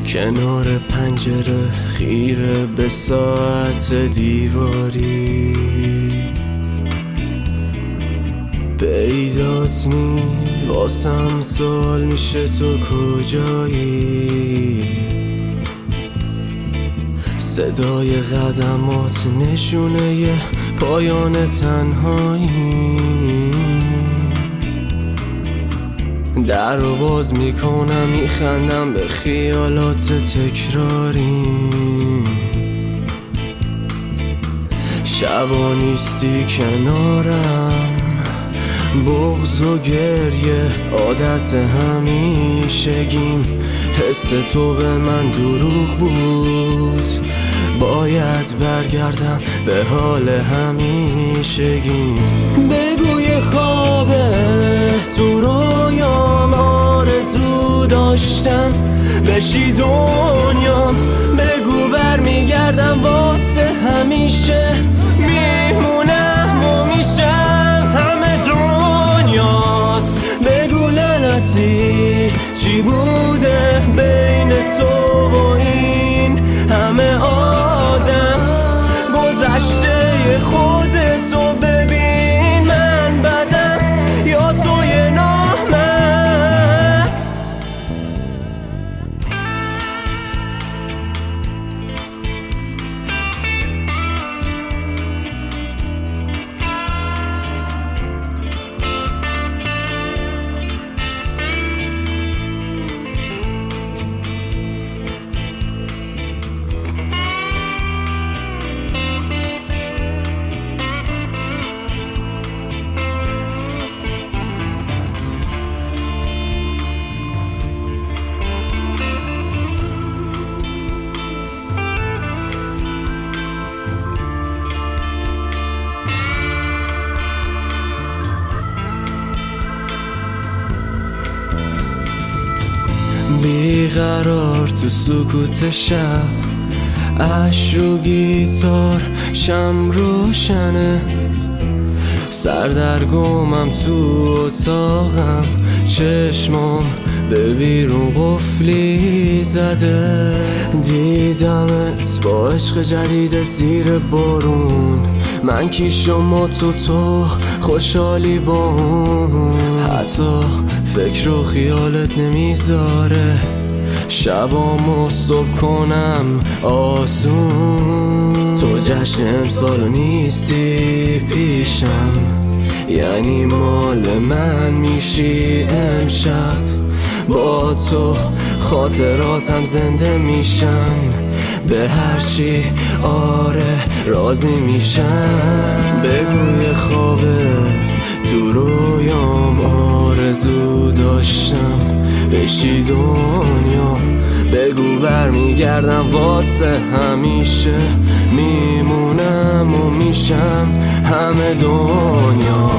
کنار پنجره خیره به ساعت دیواری، پیدات نی واسم سوال میشه تو کجایی. صدای قدمات نشونه ی پایان تنهایی، در رو باز میکنم میخندم به خیالات تکراری. شبا نیستی کنارم، بغض و گریه عادت همیشگیم. حس تو به من دروغ بود، باید برگردم به حال همیشگیم. بگو یه خوابه تو رویام، آرزو داشتم بشی دنیام. بگو برمیگردم واسه همیشه، میمونم و میشم همه دنیات. بگو لعنتی چی بوده بین تو و این همه آدم. گذشته خودتو ببین، من بدم یا توی نامم. بیقرار تو سکوت شب، عشق رو گیتار شم روشنه. سردرگمم تو اتاقم، چشمام به بیرون قفلی زده. دیدمت با عشق جدیدت زیر بارون، من کی شما تو خوشحالی با اون. حتی فکر و خیالت نمیذاره شبامو صبح کنم آسون. تو جشن امسالو نیستی پیشم، یعنی مال من میشی امشب. با تو خاطراتم زنده میشن، به هر چی آره راضی میشن. بگو یه خوابه تو رویام، آرزو داشتم بشی دنیا. بگو برمیگردم واسه همیشه، میمونم و میشم همه دنیا.